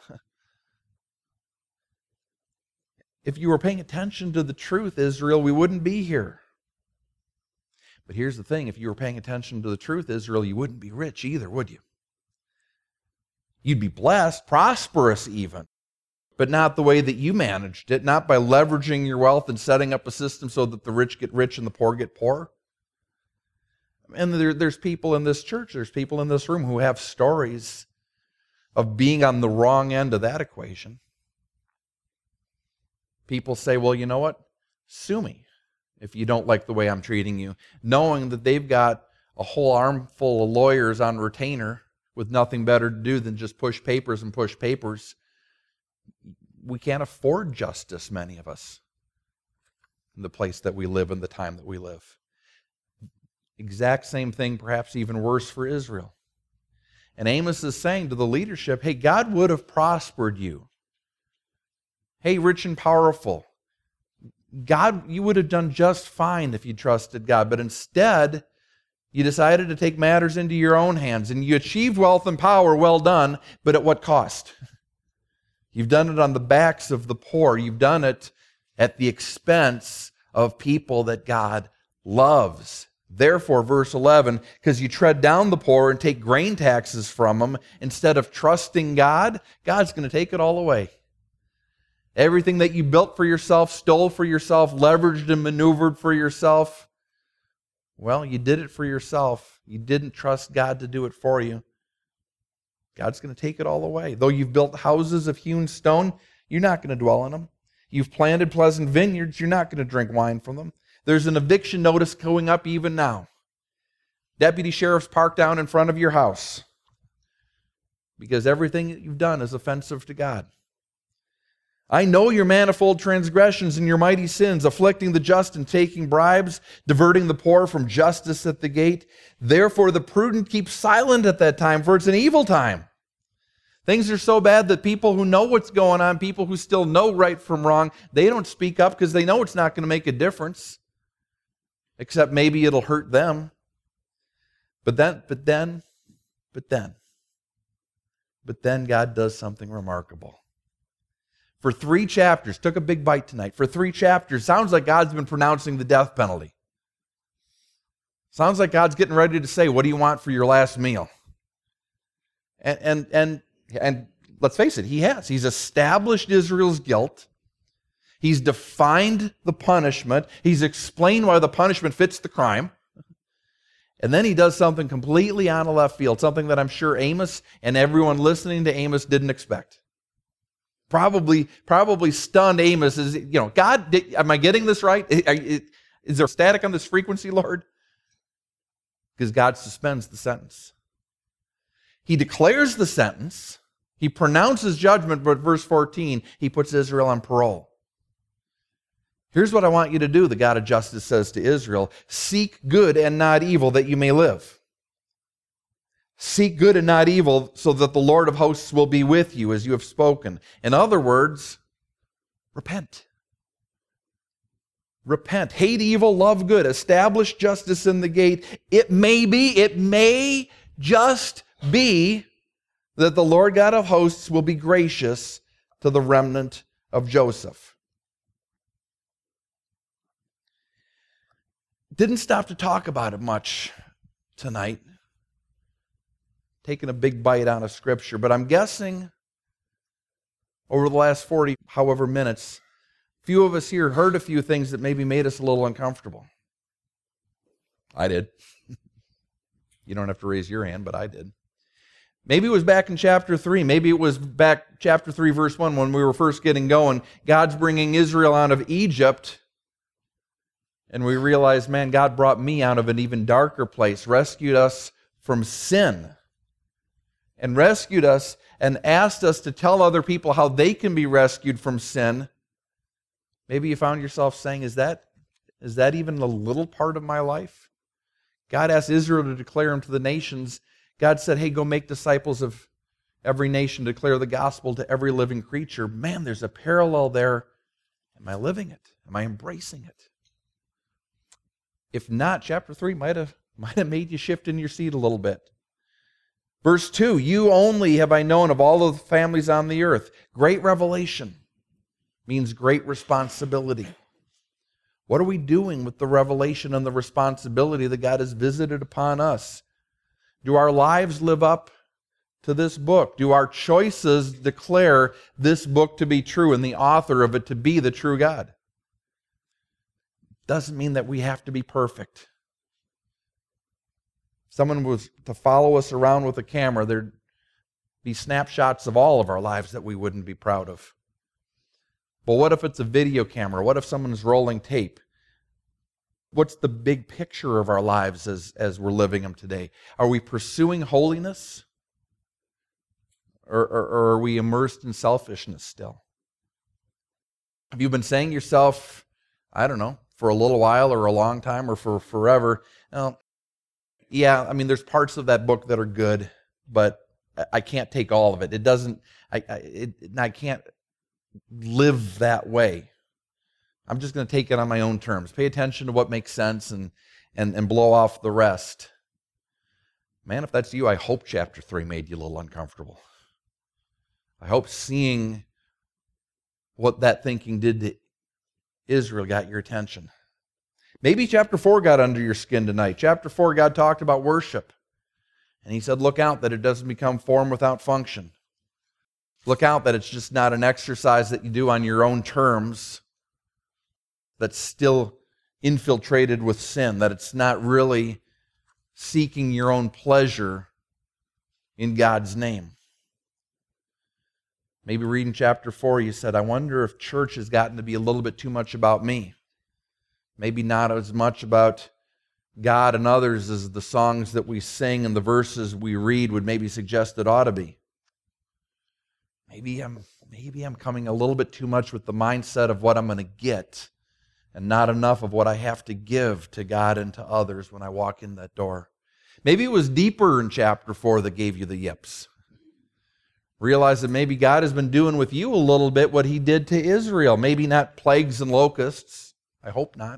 If you were paying attention to the truth, Israel, we wouldn't be here. But here's the thing, if you were paying attention to the truth, Israel, you wouldn't be rich either, would you? You'd be blessed, prosperous even, but not the way that you managed it, not by leveraging your wealth and setting up a system so that the rich get rich and the poor get poor. And there's people in this church, there's people in this room who have stories of being on the wrong end of that equation. People say, well, you know what? Sue me if you don't like the way I'm treating you, knowing that they've got a whole armful of lawyers on retainer with nothing better to do than just push papers and push papers. We can't afford justice, many of us, in the place that we live and the time that we live. Exact same thing, perhaps even worse for Israel. And Amos is saying to the leadership, hey, God would have prospered you. Hey, rich and powerful, God, you would have done just fine if you trusted God, but instead, you decided to take matters into your own hands, and you achieved wealth and power, well done, but at what cost? You've done it on the backs of the poor. You've done it at the expense of people that God loves. Therefore, verse 11, because you tread down the poor and take grain taxes from them, instead of trusting God, God's going to take it all away. Everything that you built for yourself, stole for yourself, leveraged and maneuvered for yourself, well, you did it for yourself. You didn't trust God to do it for you. God's going to take it all away. Though you've built houses of hewn stone, you're not going to dwell in them. You've planted pleasant vineyards, you're not going to drink wine from them. There's an eviction notice going up even now. Deputy sheriffs parked down in front of your house because everything that you've done is offensive to God. I know your manifold transgressions and your mighty sins, afflicting the just and taking bribes, diverting the poor from justice at the gate. Therefore the prudent keep silent at that time, for it's an evil time. Things are so bad that people who know what's going on, people who still know right from wrong, they don't speak up because they know it's not going to make a difference, except maybe it'll hurt them. But then God does something remarkable. For 3 chapters, took a big bite tonight. For 3 chapters, sounds like God's been pronouncing the death penalty. Sounds like God's getting ready to say, what do you want for your last meal? And let's face it, he has. He's established Israel's guilt. He's defined the punishment. He's explained why the punishment fits the crime. And then he does something completely out of left field, something that I'm sure Amos and everyone listening to Amos didn't expect. Probably stunned Amos. God, am I getting this right? Is there static on this frequency, Lord? Because God suspends the sentence. He declares the sentence. He pronounces judgment, but verse 14, he puts Israel on parole. Here's what I want you to do, the God of justice says to Israel. Seek good and not evil, that you may live. Seek good and not evil, so that the Lord of hosts will be with you, as you have spoken. In other words, repent. Repent. Hate evil, love good. Establish justice in the gate. It may just be that the Lord God of hosts will be gracious to the remnant of Joseph. Didn't stop to talk about it much tonight. Taking a big bite out of Scripture. But I'm guessing over the last 40 however minutes, few of us here heard a few things that maybe made us a little uncomfortable. I did. You don't have to raise your hand, but I did. Maybe it was back in chapter 3. Maybe it was back chapter 3, verse 1, when we were first getting going. God's bringing Israel out of Egypt. And we realized, man, God brought me out of an even darker place, rescued us from sin, and rescued us and asked us to tell other people how they can be rescued from sin. Maybe you found yourself saying, is that even a little part of my life? God asked Israel to declare him to the nations. God said, hey, go make disciples of every nation, declare the gospel to every living creature. Man, there's a parallel there. Am I living it? Am I embracing it? If not, chapter 3 might have made you shift in your seat a little bit. Verse 2, you only have I known of all of the families on the earth. Great revelation means great responsibility. What are we doing with the revelation and the responsibility that God has visited upon us? Do our lives live up to this book? Do our choices declare this book to be true and the author of it to be the true God? Doesn't mean that we have to be perfect. If someone was to follow us around with a camera, there'd be snapshots of all of our lives that we wouldn't be proud of. But what if it's a video camera? What if someone's rolling tape? What's the big picture of our lives as we're living them today? Are we pursuing holiness? Or are we immersed in selfishness still? Have you been saying to yourself, I don't know, for a little while or a long time or for forever, well, yeah, I mean, there's parts of that book that are good, but I can't take all of it. It doesn't, I can't live that way. I'm just going to take it on my own terms. Pay attention to what makes sense and blow off the rest. Man, if that's you, I hope chapter 3 made you a little uncomfortable. I hope seeing what that thinking did to Israel got your attention. Maybe chapter 4 got under your skin tonight. Chapter 4, God talked about worship. And he said, look out that it doesn't become form without function. Look out that it's just not an exercise that you do on your own terms that's still infiltrated with sin, that it's not really seeking your own pleasure in God's name. Maybe reading chapter 4, you said, I wonder if church has gotten to be a little bit too much about me. Maybe not as much about God and others as the songs that we sing and the verses we read would maybe suggest it ought to be. Maybe I'm coming a little bit too much with the mindset of what I'm going to get and not enough of what I have to give to God and to others when I walk in that door. Maybe it was deeper in chapter 4 that gave you the yips. Realize that maybe God has been doing with you a little bit what he did to Israel. Maybe not plagues and locusts. I hope not.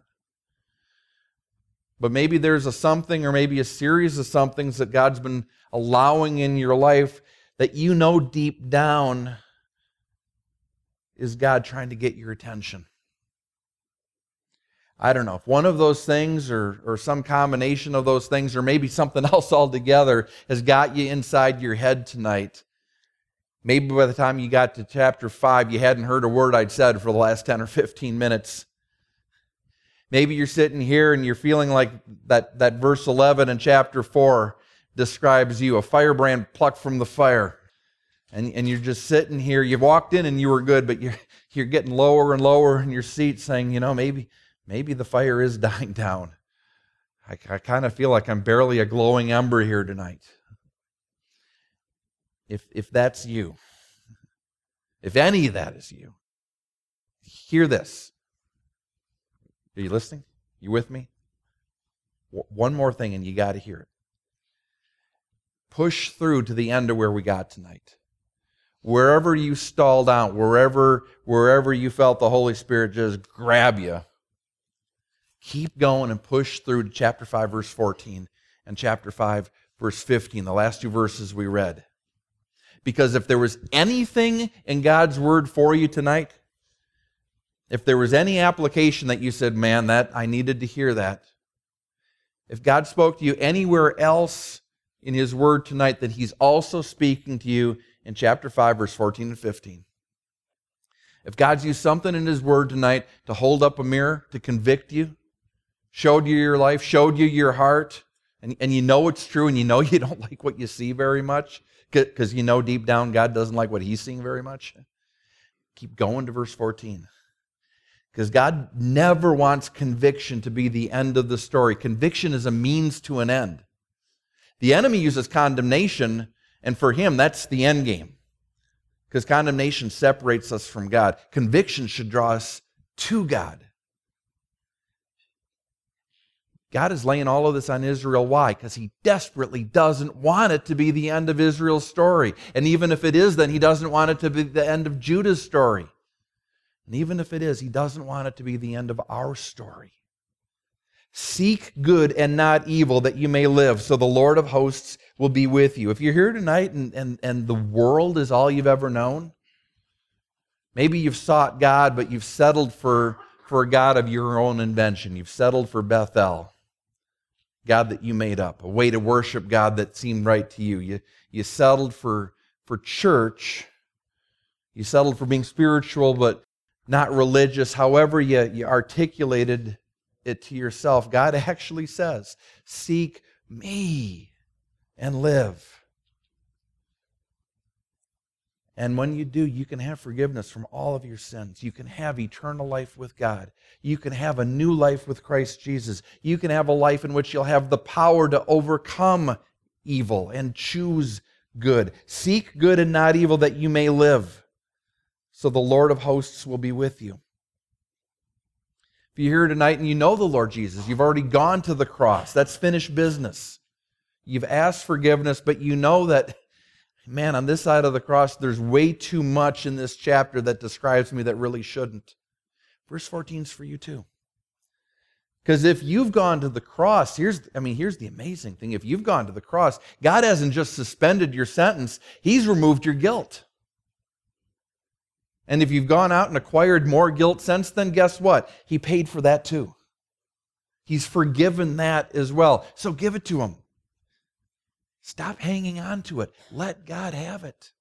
But maybe there's a something or maybe a series of somethings that God's been allowing in your life that you know deep down is God trying to get your attention. I don't know, if one of those things or some combination of those things or maybe something else altogether has got you inside your head tonight, maybe by the time you got to chapter 5, you hadn't heard a word I'd said for the last 10 or 15 minutes. Maybe you're sitting here and you're feeling like that verse 11 in chapter 4 describes you, a firebrand plucked from the fire. And you're just sitting here. You walked in and you were good, but you're getting lower and lower in your seat saying, maybe the fire is dying down. I kind of feel like I'm barely a glowing ember here tonight. If that's you, if any of that is you, hear this. Are you listening? You with me? One more thing and you got to hear it. Push through to the end of where we got tonight. Wherever you stalled out, wherever you felt the Holy Spirit just grab you, keep going and push through to chapter 5, verse 14 and chapter 5, verse 15, the last two verses we read. Because if there was anything in God's Word for you tonight, if there was any application that you said, man, that I needed to hear that. If God spoke to you anywhere else in His Word tonight, that He's also speaking to you in chapter 5, verse 14 and 15. If God's used something in His Word tonight to hold up a mirror, to convict you, showed you your life, showed you your heart, and you know it's true and you know you don't like what you see very much, because you know deep down God doesn't like what He's seeing very much, keep going to verse 14. Because God never wants conviction to be the end of the story. Conviction is a means to an end. The enemy uses condemnation, and for him, that's the end game. Because condemnation separates us from God. Conviction should draw us to God. God is laying all of this on Israel. Why? Because He desperately doesn't want it to be the end of Israel's story. And even if it is, then He doesn't want it to be the end of Judah's story. And even if it is, He doesn't want it to be the end of our story. Seek good and not evil, that you may live, so the Lord of hosts will be with you. If you're here tonight and the world is all you've ever known, maybe you've sought God, but you've settled for a God of your own invention. You've settled for Bethel, God that you made up, a way to worship God that seemed right to you. You settled for church. You settled for being spiritual, but not religious. However you articulated it to yourself, God actually says, seek me and live. And when you do, you can have forgiveness from all of your sins. You can have eternal life with God. You can have a new life with Christ Jesus. You can have a life in which you'll have the power to overcome evil and choose good. Seek good and not evil, that you may live. So the Lord of hosts will be with you. If you're here tonight and you know the Lord Jesus, you've already gone to the cross. That's finished business. You've asked forgiveness, but you know that, man, on this side of the cross, there's way too much in this chapter that describes me that really shouldn't. Verse 14 is for you too. Because if you've gone to the cross, here's the amazing thing. If you've gone to the cross, God hasn't just suspended your sentence, He's removed your guilt. And if you've gone out and acquired more guilt since then, guess what? He paid for that too. He's forgiven that as well. So give it to Him. Stop hanging on to it. Let God have it.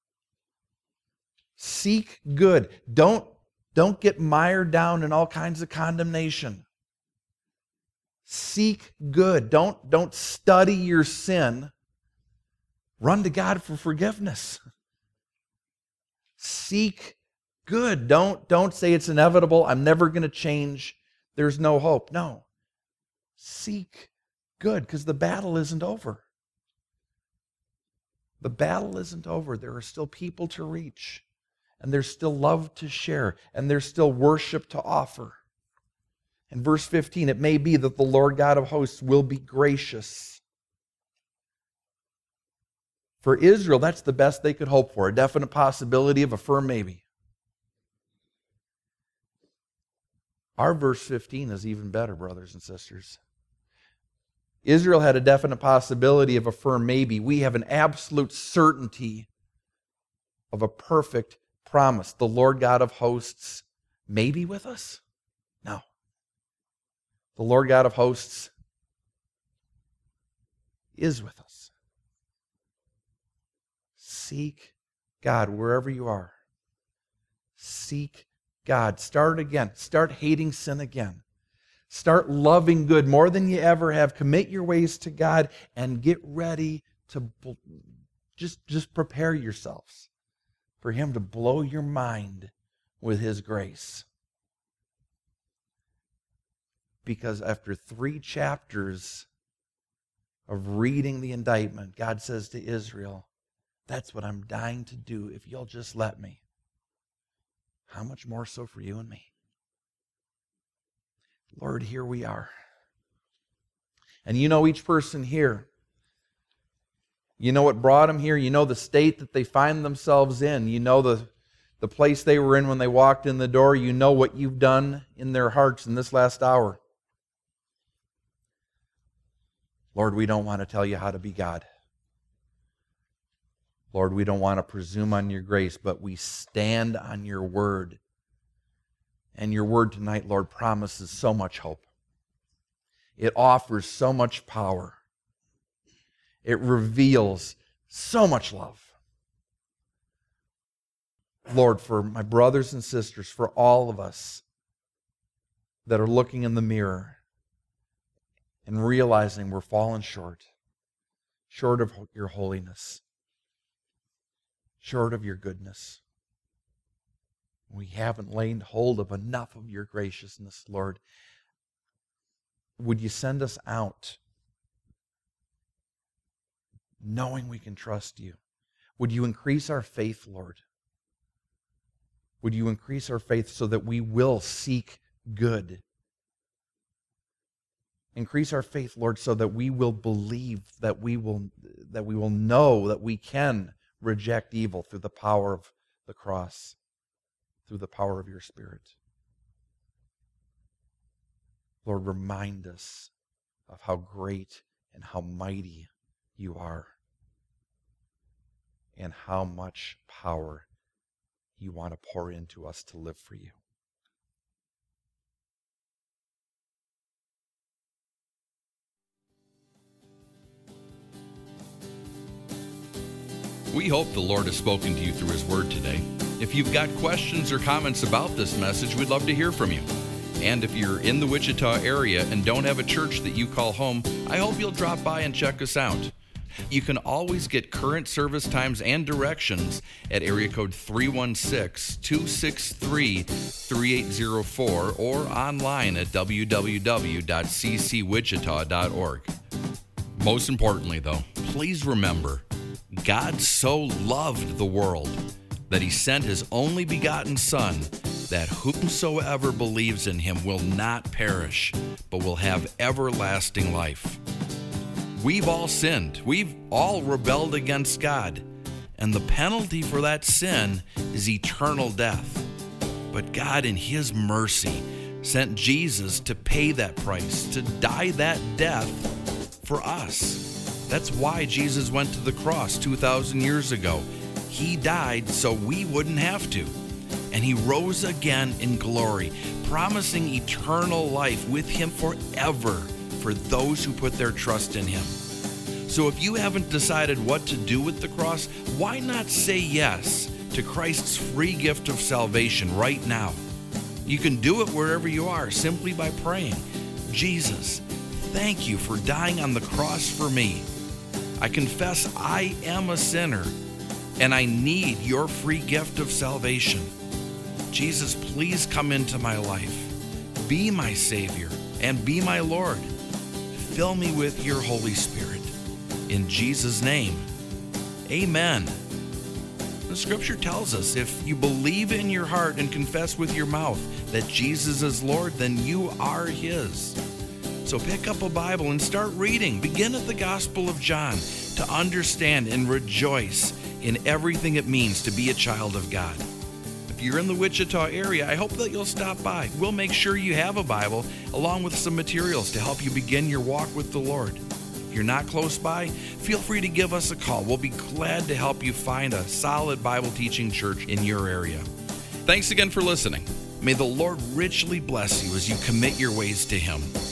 Seek good. Don't get mired down in all kinds of condemnation. Seek good. Don't study your sin. Run to God for forgiveness. Seek good. Don't say it's inevitable. I'm never going to change. There's no hope. No. Seek good, because the battle isn't over. The battle isn't over. There are still people to reach, and there's still love to share, and there's still worship to offer. In verse 15, it may be that the Lord God of hosts will be gracious. For Israel, that's the best they could hope for, a definite possibility of a firm maybe. Our verse 15 is even better, brothers and sisters. Israel had a definite possibility of a firm maybe. We have an absolute certainty of a perfect promise. The Lord God of hosts may be with us? No. The Lord God of hosts is with us. Seek God wherever you are. Seek God. Start again. Start hating sin again. Start loving good more than you ever have. Commit your ways to God and get ready to just prepare yourselves for Him to blow your mind with His grace. Because after 3 chapters of reading the indictment, God says to Israel, that's what I'm dying to do if you'll just let me. How much more so for you and me? Lord, here we are. And you know each person here. You know what brought them here. You know the state that they find themselves in. You know the place they were in when they walked in the door. You know what you've done in their hearts in this last hour. Lord, we don't want to tell you how to be God. Lord, we don't want to presume on your grace, but we stand on your word. And your word tonight, Lord, promises so much hope. It offers so much power. It reveals so much love. Lord, for my brothers and sisters, for all of us that are looking in the mirror and realizing we're falling short of your holiness, short of your goodness. We haven't laid hold of enough of your graciousness, Lord. Would you send us out knowing we can trust you? Would you increase our faith, Lord? Would you increase our faith so that we will seek good? Increase our faith, Lord, so that we will believe, that we will know that we can reject evil through the power of the cross, through the power of your Spirit. Lord, remind us of how great and how mighty you are, and how much power you want to pour into us to live for you. We hope the Lord has spoken to you through His Word today. If you've got questions or comments about this message, we'd love to hear from you. And if you're in the Wichita area and don't have a church that you call home, I hope you'll drop by and check us out. You can always get current service times and directions at area code 316-263-3804 or online at www.ccwichita.org. Most importantly, though, please remember, God so loved the world that He sent His only begotten Son, that whomsoever believes in Him will not perish, but will have everlasting life. We've all sinned. We've all rebelled against God. And the penalty for that sin is eternal death. But God, in His mercy, sent Jesus to pay that price, to die that death for us. That's why Jesus went to the cross 2,000 years ago. He died so we wouldn't have to. And He rose again in glory, promising eternal life with Him forever for those who put their trust in Him. So if you haven't decided what to do with the cross, why not say yes to Christ's free gift of salvation right now? You can do it wherever you are simply by praying, Jesus, thank you for dying on the cross for me. I confess I am a sinner and I need your free gift of salvation. Jesus, please come into my life. Be my Savior and be my Lord. Fill me with your Holy Spirit. In Jesus' name, amen. The Scripture tells us if you believe in your heart and confess with your mouth that Jesus is Lord, then you are His. So pick up a Bible and start reading. Begin at the Gospel of John to understand and rejoice in everything it means to be a child of God. If you're in the Wichita area, I hope that you'll stop by. We'll make sure you have a Bible along with some materials to help you begin your walk with the Lord. If you're not close by, feel free to give us a call. We'll be glad to help you find a solid Bible teaching church in your area. Thanks again for listening. May the Lord richly bless you as you commit your ways to Him.